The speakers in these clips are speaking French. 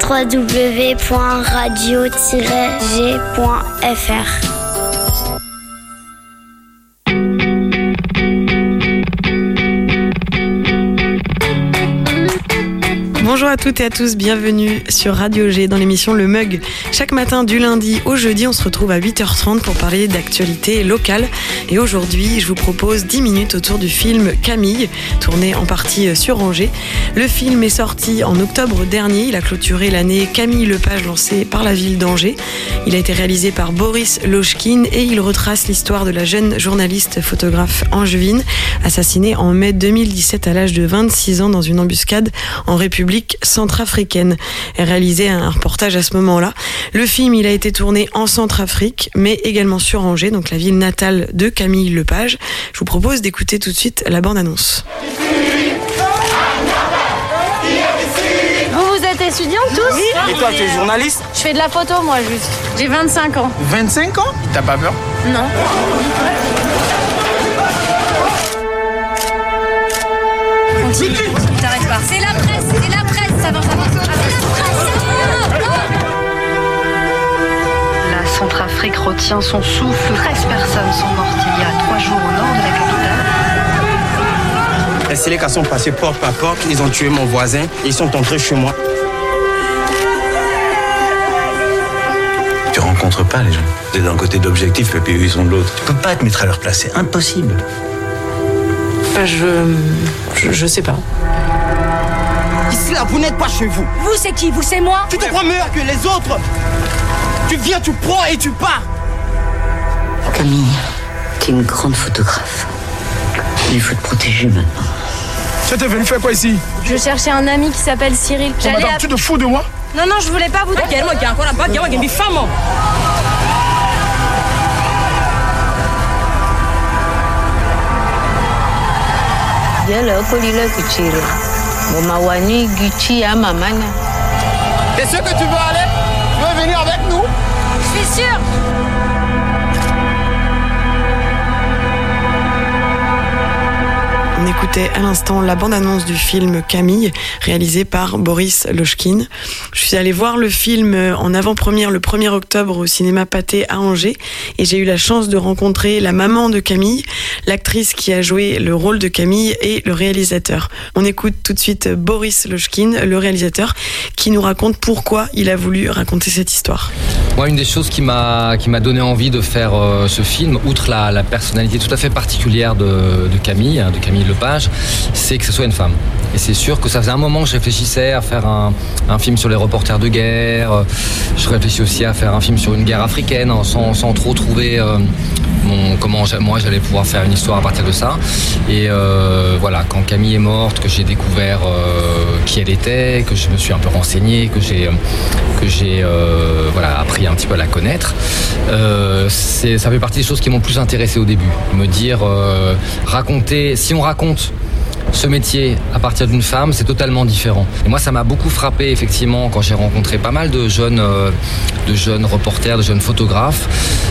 www.radio-g.fr. Bonjour à toutes et à tous, bienvenue sur Radio G dans l'émission Le Mug. Chaque matin du lundi au jeudi, on se retrouve à 8h30 pour parler d'actualité locale. Et aujourd'hui, je vous propose 10 minutes autour du film Camille, tourné en partie sur Angers. Le film est sorti en octobre dernier, il a clôturé l'année Camille Lepage lancée par la ville d'Angers. Il a été réalisé par Boris Lochkine et il retrace l'histoire de la jeune journaliste photographe angevine, assassinée en mai 2017 à l'âge de 26 ans dans une embuscade en République centrafricaine. Elle réalisait un reportage à ce moment-là. Le film, il a été tourné en Centrafrique, mais également sur Angers, donc la ville natale de Camille Lepage. Je vous propose d'écouter tout de suite la bande-annonce. Vous êtes étudiants tous ? Oui. Et toi, tu es journaliste ? Je fais de la photo, moi, juste. J'ai 25 ans. 25 ans ? T'as pas peur ? Non. Continue, t'arrêtes pas. C'est la presse, ça va. C'est la presse. La Centrafrique retient son souffle. 13 personnes sont mortes il y a 3 jours au nord de la capitale. Les Sélékas sont passés porte par porte, ils ont tué mon voisin, ils sont entrés chez moi. Tu rencontres pas les gens. T'es d'un côté de l'objectif et puis eux ils sont de l'autre. Tu peux pas te mettre à leur place, c'est impossible. Je sais pas. Ici là, vous n'êtes pas chez vous. Vous, c'est qui ? Vous, c'est moi ? Tu te crois meilleur que les autres ? Tu viens, tu prends et tu pars. Camille, t'es une grande photographe. Il faut te protéger maintenant. Tu étais venu faire quoi ici ? Je cherchais un ami qui s'appelle Cyril. Madame, tu te fous de moi ? Non, je voulais pas vous... T'es sûr que tu veux aller ? Tu veux venir avec nous ? Je suis sûre. On écoutait à l'instant la bande-annonce du film Camille, réalisé par Boris Lochkine. Je suis allée voir le film en avant-première le 1er octobre au cinéma Pathé à Angers et j'ai eu la chance de rencontrer la maman de Camille, l'actrice qui a joué le rôle de Camille et le réalisateur. On écoute tout de suite Boris Lochkine, le réalisateur, qui nous raconte pourquoi il a voulu raconter cette histoire. Moi, une des choses qui m'a donné envie de faire ce film, outre la personnalité tout à fait particulière de Camille Lepage, c'est que ce soit une femme. Et c'est sûr que ça faisait un moment que je réfléchissais à faire un film sur les reporters de guerre. Je réfléchis aussi à faire un film sur une guerre africaine, sans trop trouver comment moi j'allais pouvoir faire une histoire à partir de ça. Et voilà, quand Camille est morte, que j'ai découvert qui elle était, que je me suis un peu renseigné, que j'ai appris un petit peu à la connaître, ça fait partie des choses qui m'ont plus intéressé au début. Me dire, raconter, si on raconte ce métier à partir d'une femme, c'est totalement différent. Et moi, ça m'a beaucoup frappé, effectivement, quand j'ai rencontré pas mal de jeunes reporters, de jeunes photographes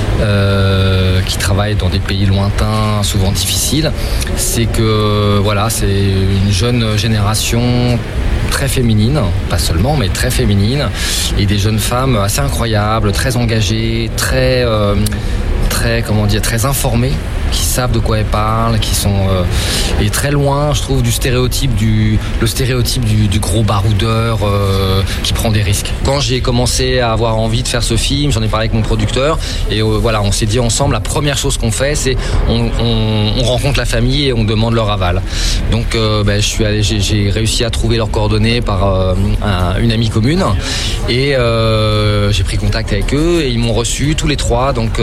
qui travaillent dans des pays lointains, souvent difficiles. C'est que, voilà, c'est une jeune génération très féminine, pas seulement, mais très féminine, et des jeunes femmes assez incroyables, très engagées, très informées, qui savent de quoi elles parlent, qui sont et très loin, je trouve, du stéréotype du gros baroudeur qui prend des risques. Quand j'ai commencé à avoir envie de faire ce film, j'en ai parlé avec mon producteur et voilà, on s'est dit ensemble, la première chose qu'on fait, c'est on rencontre la famille et on demande leur aval. Donc j'ai réussi à trouver leurs coordonnées par une amie commune et j'ai pris contact avec eux et ils m'ont reçu tous les trois, donc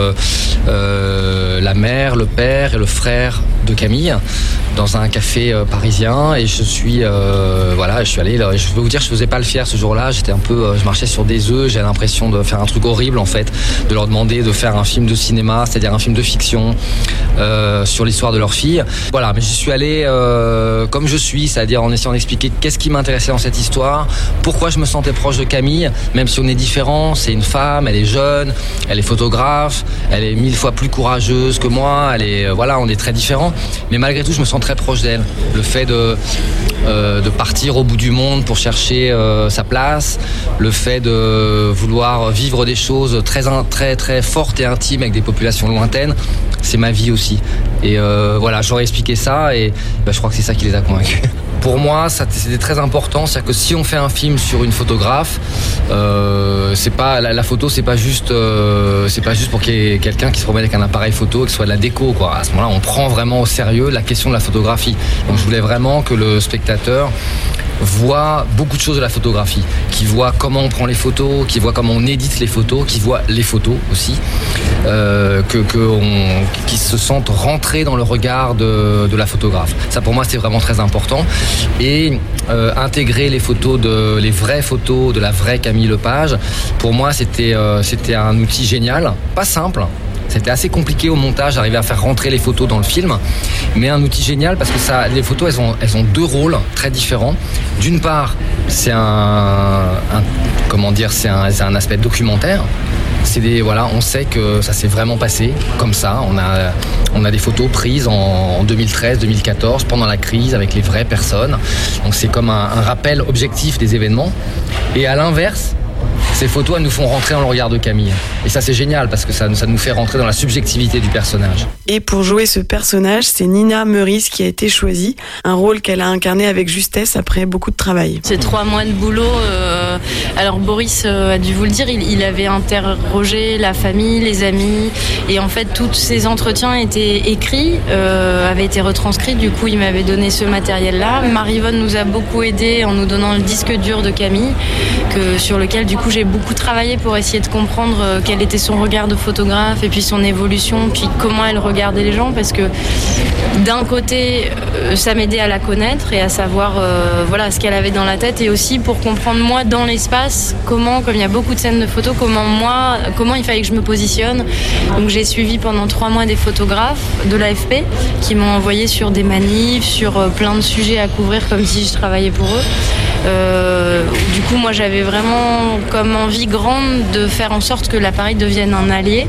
la mère, le père et le frère de Camille dans un café parisien et je suis allé là, je peux vous dire, je faisais pas le fier ce jour-là, je marchais sur des œufs, j'ai l'impression de faire un truc horrible en fait, de leur demander de faire un film de cinéma, c'est-à-dire un film de fiction sur l'histoire de leur fille. Voilà, mais je suis allé comme je suis, c'est-à-dire en essayant d'expliquer qu'est-ce qui m'intéressait dans cette histoire, pourquoi je me sentais proche de Camille, même si on est différents, c'est une femme, elle est jeune, elle est photographe, elle est 1000 fois plus courageuse que moi, on est très différents, temps, mais malgré tout je me sens très proche d'elle. Le fait de partir au bout du monde pour chercher sa place, le fait de vouloir vivre des choses très très très fortes et intimes avec des populations lointaines, c'est ma vie aussi. Et voilà, j'aurais expliqué ça et je crois que c'est ça qui les a convaincus. Pour moi, c'était très important, c'est-à-dire que si on fait un film sur une photographe, c'est pas la photo, c'est pas juste pour qu'il y ait quelqu'un qui se promène avec un appareil photo et que ce soit de la déco, quoi. À ce moment-là, on prend vraiment au sérieux la question de la photographie. Donc, je voulais vraiment que le spectateur voit beaucoup de choses de la photographie, qui voit comment on prend les photos, qui voit comment on édite les photos, qui voit les photos aussi, qui se sentent rentrés dans le regard de la photographe. Ça pour moi c'est vraiment très important. Et intégrer les vraies photos de la vraie Camille Lepage, pour moi c'était un outil génial, pas simple. C'était assez compliqué au montage d'arriver à faire rentrer les photos dans le film, mais un outil génial parce que les photos elles ont deux rôles très différents. D'une part, c'est un aspect documentaire. On sait que ça s'est vraiment passé comme ça. On a des photos prises en 2013-2014 pendant la crise avec les vraies personnes. Donc c'est comme un rappel objectif des événements. Et à l'inverse, ces photos, elles nous font rentrer dans le regard de Camille. Et ça, c'est génial parce que ça nous fait rentrer dans la subjectivité du personnage. Et pour jouer ce personnage, c'est Nina Meurice qui a été choisie. Un rôle qu'elle a incarné avec justesse après beaucoup de travail. C'est 3 mois de boulot. Alors Boris a dû vous le dire, il avait interrogé la famille, les amis. Et en fait, tous ces entretiens étaient écrits, avaient été retranscrits. Du coup, il m'avait donné ce matériel-là. Marie-Vonne nous a beaucoup aidés en nous donnant le disque dur de Camille, sur lequel, du coup, j'ai beaucoup travaillé pour essayer de comprendre quel était son regard de photographe et puis son évolution, puis comment elle regardait les gens, parce que d'un côté ça m'aidait à la connaître et à savoir ce qu'elle avait dans la tête, et aussi pour comprendre moi dans l'espace comme il y a beaucoup de scènes de photos, comment il fallait que je me positionne. Donc j'ai suivi pendant 3 mois des photographes de l'AFP qui m'ont envoyé sur des manifs, sur plein de sujets à couvrir comme si je travaillais pour eux. Du coup, moi, j'avais vraiment comme envie grande de faire en sorte que l'appareil devienne un allié.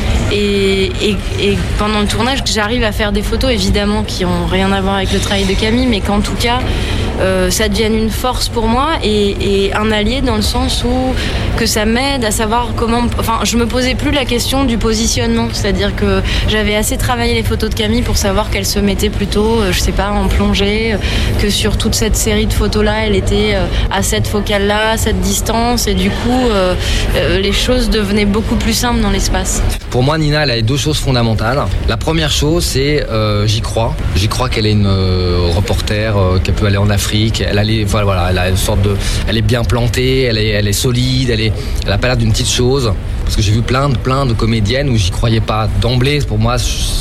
Et pendant le tournage, j'arrive à faire des photos, évidemment, qui n'ont rien à voir avec le travail de Camille, mais qu'en tout cas, ça devienne une force pour moi et un allié dans le sens où que ça m'aide à savoir comment... Enfin, je me posais plus la question du positionnement, c'est-à-dire que j'avais assez travaillé les photos de Camille pour savoir qu'elle se mettait plutôt, en plongée, que sur toute cette série de photos-là, elle était à cette focale-là, à cette distance, et du coup, les choses devenaient beaucoup plus simples dans l'espace. Pour moi, Nina, elle a 2 choses fondamentales. La première chose, c'est j'y crois. J'y crois qu'elle est une reporter, qu'elle peut aller en Afrique. Elle a une sorte de... Elle est bien plantée, elle est solide, elle a pas l'air d'une petite chose. Parce que j'ai vu plein de comédiennes où j'y croyais pas d'emblée. Pour moi,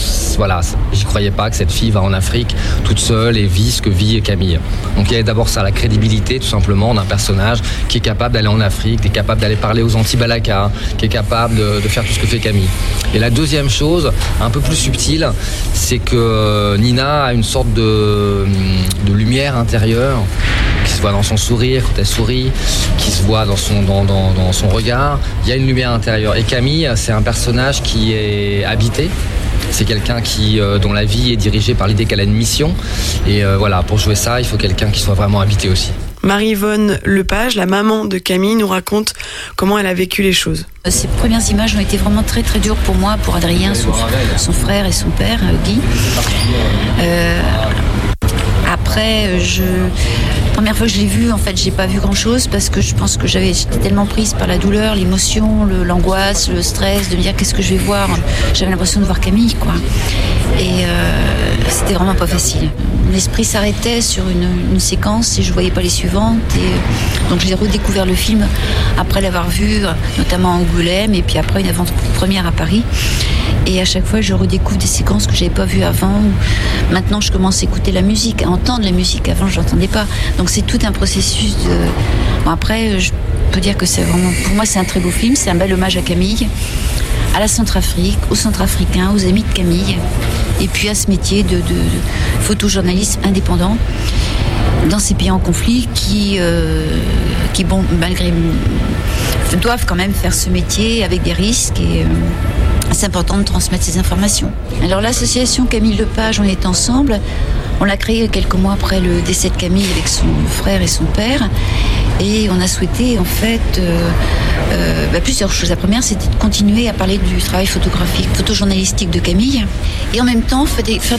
j'y croyais pas que cette fille va en Afrique toute seule et vit ce que vit Camille. Donc il y a d'abord ça, la crédibilité tout simplement d'un personnage qui est capable d'aller en Afrique, qui est capable d'aller parler aux Anti-Balaka, qui est capable de faire tout ce que fait Camille. Et la deuxième chose, un peu plus subtile, c'est que Nina a une sorte de lumière intérieure qui se voit dans son sourire quand elle sourit, qui se voit dans son regard. Il y a une lumière intérieure. Et Camille, c'est un personnage qui est habité. C'est quelqu'un dont la vie est dirigée par l'idée qu'elle a une mission. Et pour jouer ça, il faut quelqu'un qui soit vraiment habité aussi. Marie-Vonne Lepage, la maman de Camille, nous raconte comment elle a vécu les choses. Ces premières images ont été vraiment très très dures pour moi, pour Adrien, son frère et son père, Guy. Après, la première fois que je l'ai vu, en fait, j'ai pas vu grand-chose parce que je pense que j'étais tellement prise par la douleur, l'émotion, l'angoisse, le stress, de me dire qu'est-ce que je vais voir. J'avais l'impression de voir Camille, quoi. Et c'était vraiment pas facile. Mon esprit s'arrêtait sur une séquence et je voyais pas les suivantes. Et donc j'ai redécouvert le film après l'avoir vu, notamment à Angoulême, et puis après une avant-première à Paris. Et à chaque fois, je redécouvre des séquences que j'avais pas vues avant. Maintenant, je commence à écouter la musique, à entendre la musique. Avant, je l'entendais pas. Donc c'est tout un processus de... Bon, après, je peux dire que c'est vraiment... Pour moi, c'est un très beau film. C'est un bel hommage à Camille, à la Centrafrique, aux Centrafricains, aux amis de Camille, et puis à ce métier de photojournaliste indépendant dans ces pays en conflit qui malgré doivent quand même faire ce métier avec des risques et c'est important de transmettre ces informations. Alors l'association Camille Lepage, on est ensemble. On l'a créée quelques mois après le décès de Camille avec son frère et son père. Et on a souhaité en fait plusieurs choses. La première, c'était de continuer à parler du travail photographique, photojournalistique de Camille. Et en même temps, faire